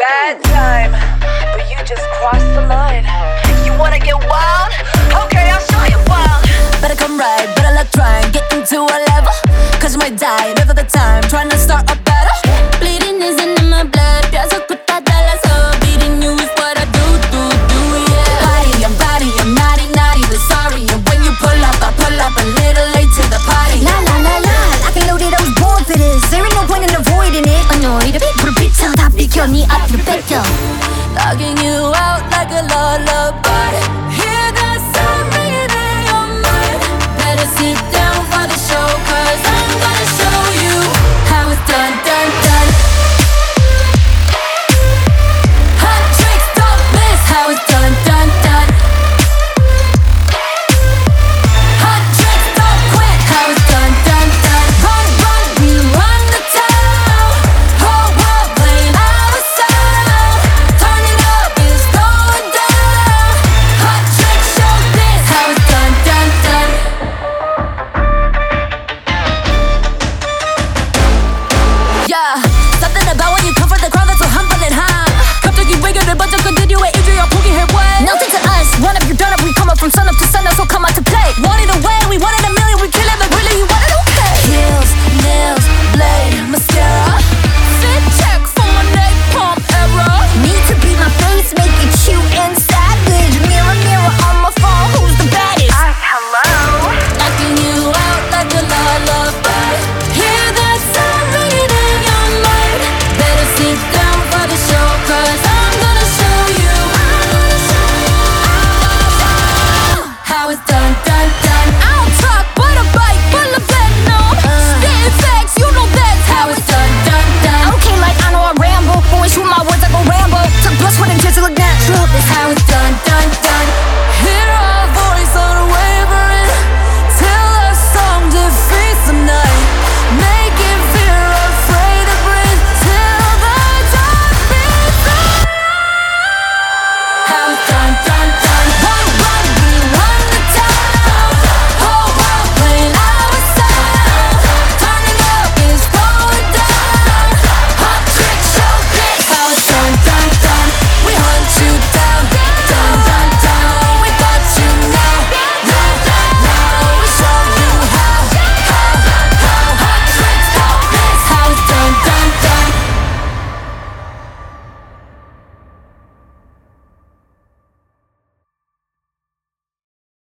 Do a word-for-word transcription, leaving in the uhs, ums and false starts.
bad time, but you just crossed the line. You wanna get wild? Okay, I'll show you wild. Better come right, better luck trying. Get into a level, cause you might die never the time. Trying to start a battle. Bleeding isn't in my blood. Pienso que está de la so. Beating you is what I do, do, do, yeah. Party, I'm body, I'm naughty, naughty, but sorry. And when you pull up, I pull up a little late to the party. La la la la, I can load it, I was born for this. There ain't no point in avoiding it. Annoyed, put a bitch on top, 비켜 네 앞으로 뺏겨. Logging you out like a lullaby. Hear that sound ringing in your mind. Better sit down for the show, cause I'm gonna show you how it's done, done, done. Hot tricks, don't miss how it's done, done, done. Hot tricks, don't quit how it's done, done, done. Run, run, we run the town. Whole world playing our sound. Turn it up, it's going down. Hot tricks, show this how it's done, done, done. Yeah, something about when you come from the crowd that's so humble and high. 갑자기 외교를 번쩍 건드려 왜 일주일 포기해 what? Nothing to us, run up, you're done up. We come up from sun up to sun